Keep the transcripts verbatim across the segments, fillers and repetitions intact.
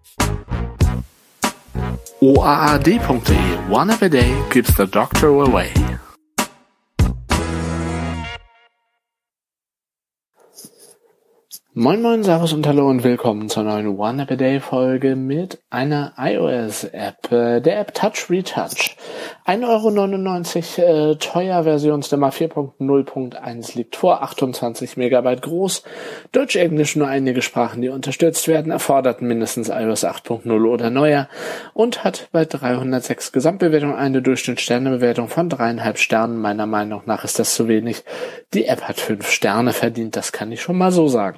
O A A D punkt de. One app a day keeps the doctor away. Moin Moin, Servus und Hallo und willkommen zur neuen One App a Day Folge mit einer iOS-App, der App Touch Retouch. ein Euro neunundneunzig äh, teuer, Versionsnummer vier Punkt null Punkt eins liegt vor, achtundzwanzig Megabyte groß, Deutsch, Englisch nur einige Sprachen, die unterstützt werden, erfordert mindestens iOS acht Punkt null oder neuer und hat bei dreihundertsechs Gesamtbewertungen eine Durchschnittssternebewertung von dreieinhalb Sternen. Meiner Meinung nach ist das zu wenig. Die App hat fünf Sterne verdient, das kann ich schon mal so sagen.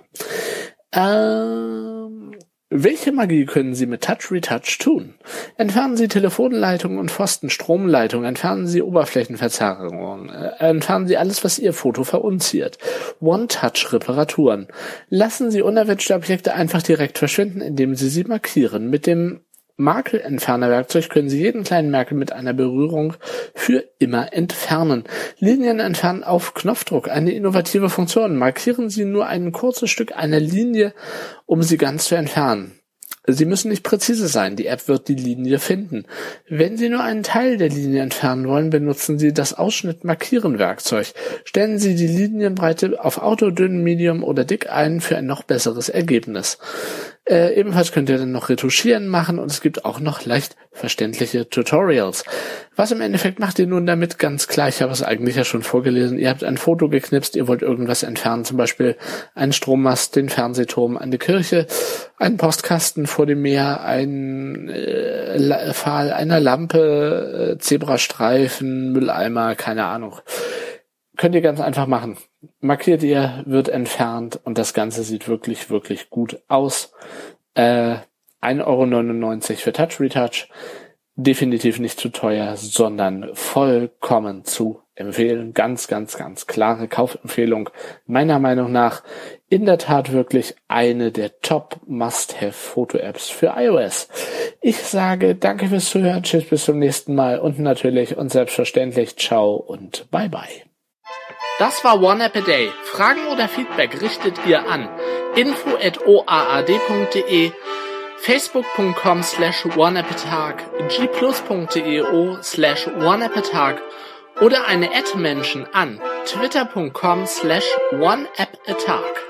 Ähm, welche Magie können Sie mit Touch Retouch tun? Entfernen Sie Telefonleitungen und Pfosten, Stromleitungen, entfernen Sie Oberflächenverzerrungen, äh, entfernen Sie alles, was Ihr Foto verunziert. One-Touch-Reparaturen. Lassen Sie unerwünschte Objekte einfach direkt verschwinden, indem Sie sie markieren. Mit dem Makelentferner-Werkzeug können Sie jeden kleinen Makel mit einer Berührung für immer entfernen. Linien entfernen auf Knopfdruck, eine innovative Funktion. Markieren Sie nur ein kurzes Stück einer Linie, um sie ganz zu entfernen. Sie müssen nicht präzise sein, die App wird die Linie finden. Wenn Sie nur einen Teil der Linie entfernen wollen, benutzen Sie das Ausschnitt-Markieren-Werkzeug. Stellen Sie die Linienbreite auf Auto, Dünn, Medium oder Dick ein für ein noch besseres Ergebnis. Äh, ebenfalls könnt ihr dann noch Retuschieren machen und es gibt auch noch leicht verständliche Tutorials. Was im Endeffekt macht ihr nun damit? Ganz klar, ich habe es eigentlich ja schon vorgelesen. Ihr habt ein Foto geknipst, ihr wollt irgendwas entfernen, zum Beispiel einen Strommast, den Fernsehturm, eine Kirche, einen Postkasten vor dem Meer, ein äh, Pfahl einer Lampe, äh, Zebrastreifen, Mülleimer, keine Ahnung. Könnt ihr ganz einfach machen. Markiert ihr, wird entfernt und das Ganze sieht wirklich, wirklich gut aus. Äh, ein Euro neunundneunzig für Touch Retouch. Definitiv nicht zu teuer, sondern vollkommen zu empfehlen. Ganz, ganz, ganz klare Kaufempfehlung. Meiner Meinung nach in der Tat wirklich eine der Top-Must-Have-Foto-Apps für iOS. Ich sage danke fürs Zuhören, tschüss, bis zum nächsten Mal und natürlich und selbstverständlich ciao und bye bye. Das war One App a Day. Fragen oder Feedback richtet ihr an info at o a a d punkt de, facebook punkt com slash one app a tag, g plus punkt de slash one app a tag oder eine Ad-Menschen an twitter punkt com slash one app a tag.